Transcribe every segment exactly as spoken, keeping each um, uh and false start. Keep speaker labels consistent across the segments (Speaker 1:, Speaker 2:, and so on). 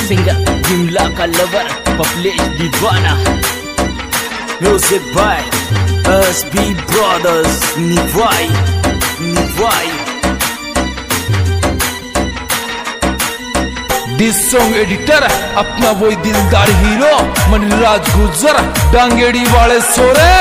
Speaker 1: Singer जिमला का lover पपलेश दीवाना। Music by S B brothers निभाई निभाई।
Speaker 2: दिस सॉन्ग एडिटर अपना वही दिलदार हीरो मनराज गुजर डांगेड़ी वाले सोरे।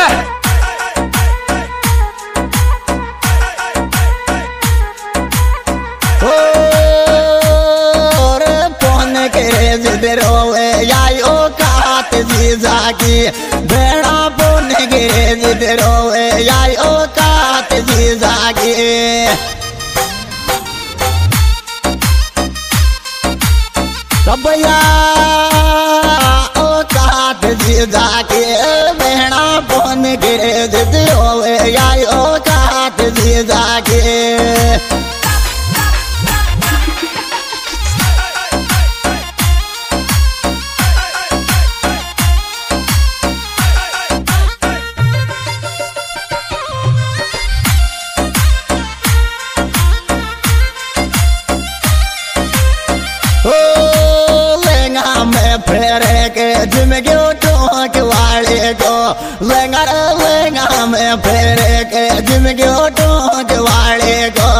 Speaker 3: रोवे यायो कात जीजा की भेड़ा बोन गिरे रोवे यायो कात जीजा की। सबया ओ कात जीजा की भेड़ा बोन गिरे रोवे यायो कात जीजा की। फेरे के जिम गयो टोक वाले को लेंगा लेंगा में फेरे के जिम गयो टोक वाले को।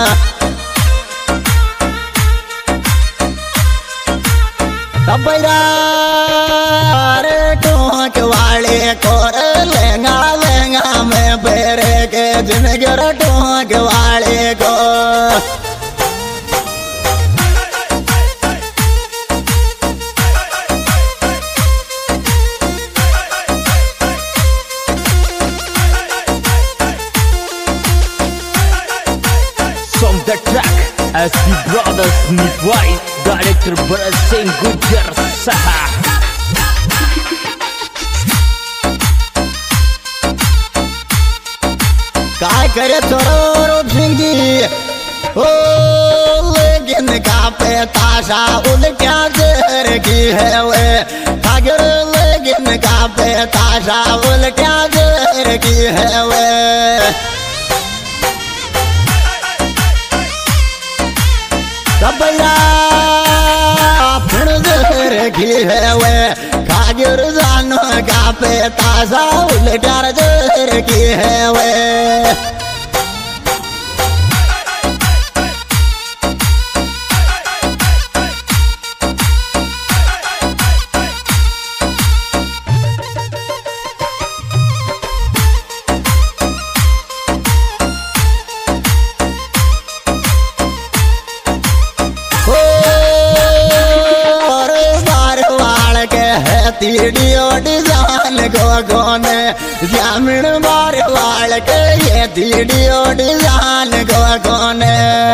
Speaker 3: तबैरा रे टोक वाले को लेंगा लेंगा में फेरे के जिम गयो टोक वाले को।
Speaker 1: From the track S B Brothers निभाई डायरेक्टर भरत सिंह गुजर साहा।
Speaker 3: काय करे छोरो झिंगी ओ लेकिन का पे ताशा उल्टा जहर की है वे अगर लेकिन का पे ताशा उल्टा जहर की है वे। सबया फिर जहर की है वे खागिर जानो का पे ताजा उल्टा जहर की है वे। तीडियो डिजाइन को कोने जामिन बार वाल के ये तीडियो डिजाइन को कोने।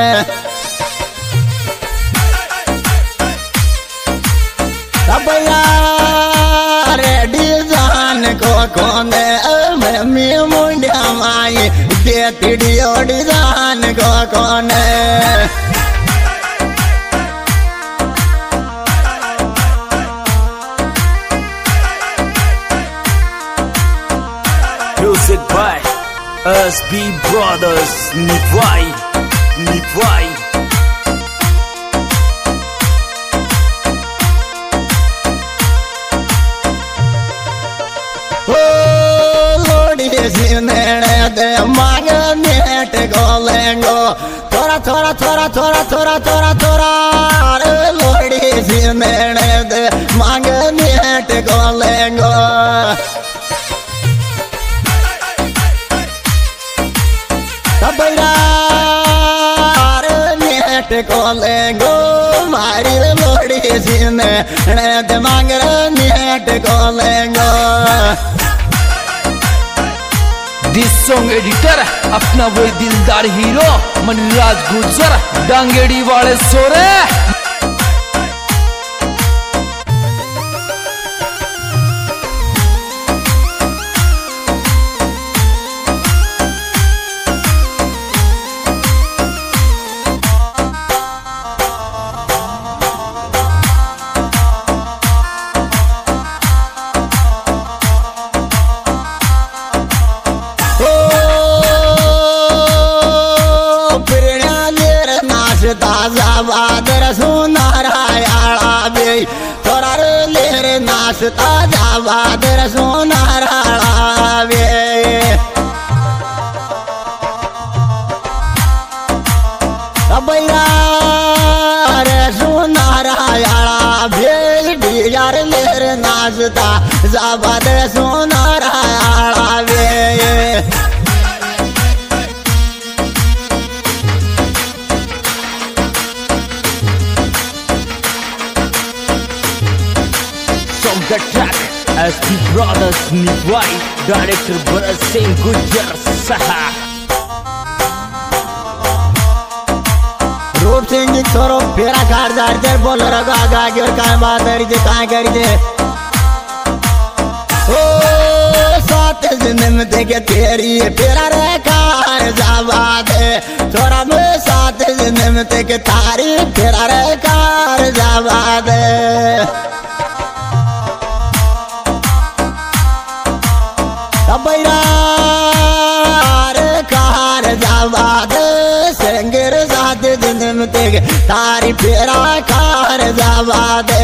Speaker 3: सबया रे डिजाइन को कोने मम्मी मुंडिया माई ये तीडियो डिजाइन को कोने।
Speaker 1: Music by S B Brothers निभाई निभाई।
Speaker 3: ओ लोड़ी सीने दे मांग नेट को लेंगो थोड़ा थोड़ा थोड़ा थोड़ा थोड़ा थोड़ा थोड़ा लोड़ी सीने दे मांग नेट को लेंगो। सबया नेट को लेंगो मारी लोड़ी सीने दे मांग नेट को लेंगो।
Speaker 2: दिस सॉन्ग एडिटर अपना वही दिलदार हीरो मनराज गुजर डांगेड़ी वाले सोरे।
Speaker 3: ताजा बादर सो तोरार लेर नाचता जाबाद रे सोनारा वे बैरा रे सोनारा भेड़ यार लेर नाचता जाबाद रे सोनारा वे
Speaker 1: From the track S B Brothers Nivai, director Bharat Singh Gujjar Saha.
Speaker 3: रूप सिंह छोरो फेरा कार जार दे बोल रगा गा गिर काय बात करी दे काय करी दे ओ सात जन्म दे के तेरी फेरा रे कार जावा दे छोरा में सात जन्म दे के तारी फेरा रे कार जावा दे बैरा रे कार जावा दे संगर साथ जन्म तेग तारी फेरा कार जावा दे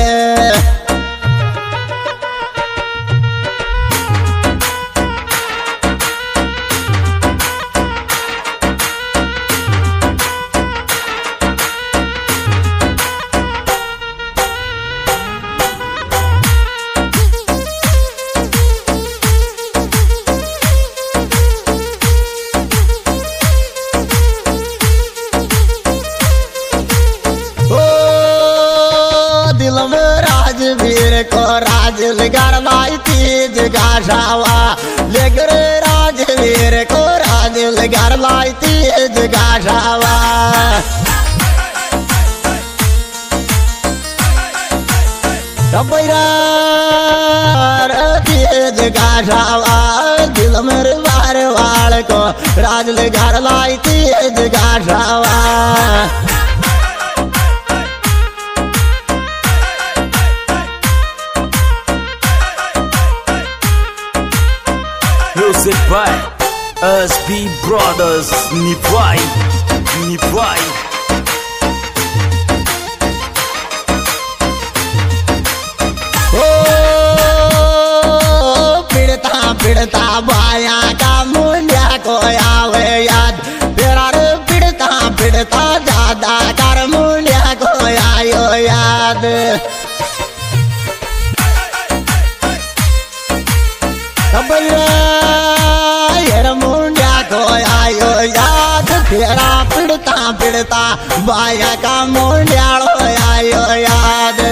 Speaker 3: राजवीर को राज लगाई तीज गाशावा लेकर राजवीर को राज लगाई तीज गाशावा बैरा तीज गाशावा दिल मेरे बार वाल को राज लगाई Teej गाशावा
Speaker 1: Music by S B Brothers Nivai, Nivai.
Speaker 3: ओ पिड़ता पिड़ता बाया का मुंडिया को आवे याद तेरा रे पिड़ता पिड़ता दादा कर मुंडिया को आयो याद मुंडिया को आयो याद तेरा पिड़ता पिड़ता बाया का मुंडिया आयो याद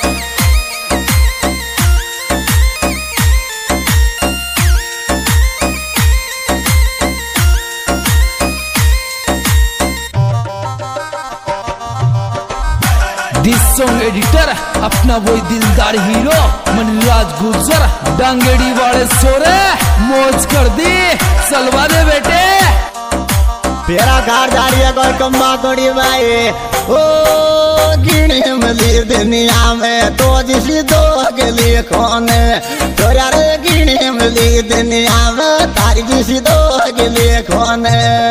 Speaker 2: दिस सॉन्ग एडिटर अपना वही दिलदार हीरो मनराज गुर्जर डांगेड़ी वाले सोरे मौज कर दी सलवा दे बेटे
Speaker 3: तेरा कार जारी कोई कम्बा तोड़ी भाई ओ गिने मिली दुनिया में तो जिसी दो अगली कौन तो यार गिने मिली दुनिया में तारी जिसी दो अगली कौन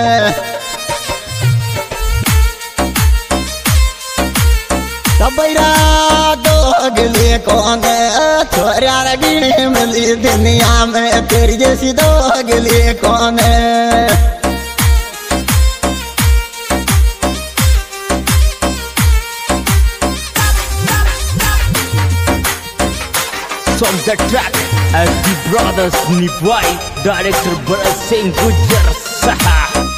Speaker 3: बैरा दो अगले कौन छोरा गिने मिली दुनिया में तेरी जैसी दो अगले कौन
Speaker 1: From the track S B Brothers Nivai, director Bharat Singh Gujjar Saha.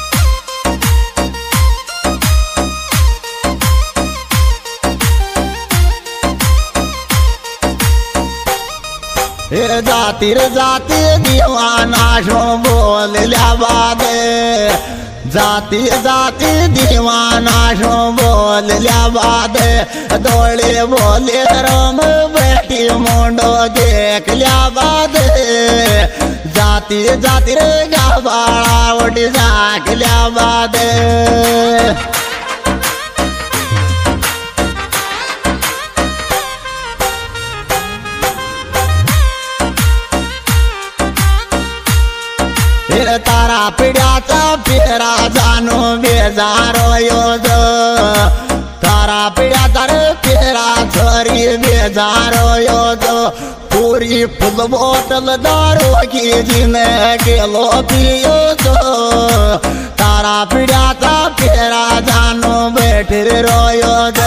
Speaker 3: फिर जाती रे जाती दीवाना शो बोल लिया बादे जाती जाती दीवाना शो बोल लिया बादे दौड़े बोले राम बेटी मुंडो देख लिया बादे जाती जाती रे गाबाड़ा उठ जाक लिया बादे तारा पिड्याचा फेरा जानो बेजारो योज तारा पिड्याचा रे फेरा छोरी बेजार जारो यो जो पूरी फुल बोतल दारू की जिने गेलो पियो जो तारा पिड़ा ता फेरा जानो बैठ रोयो जो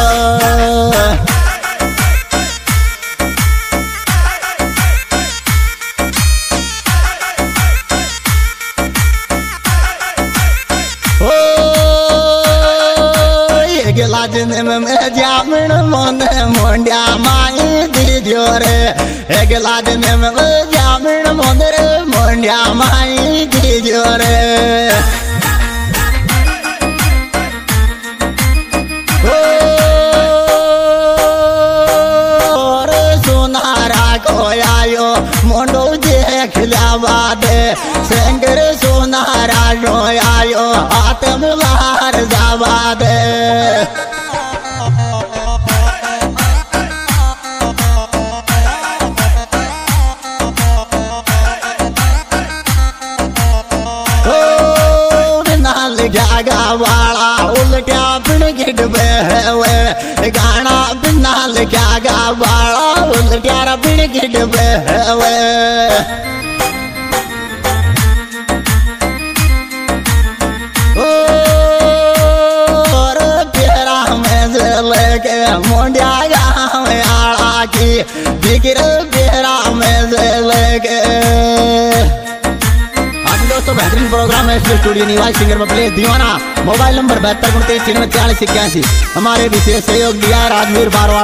Speaker 3: लाजने में जामन मन मोंडिया माई दीजो रे एक लाजने में जामन मन रे मोंडिया माई दीजो रे रे सोनारा को आयो मोंडो देख लावा दे सेंगर सोनारा को आयो हाथ में लार जावा दे जागा वाला उल्टा बिन गिड बहवे गाना बिनाल जागा वाला उल्टा बिन गिड बहवे और तेरा में लेके मोंडिया गाँव आड़ा की बिगड़ तेरा में लेके दोस्तों बेहतरीन प्रोग्राम है स्टूडियो निवास सिंगर में प्ले दीवाना मोबाइल नंबर बहत्तर उनतीस छियानवे चालीस इक्यासी हमारे विशेष सहयोग दिया राजवीर बारवा।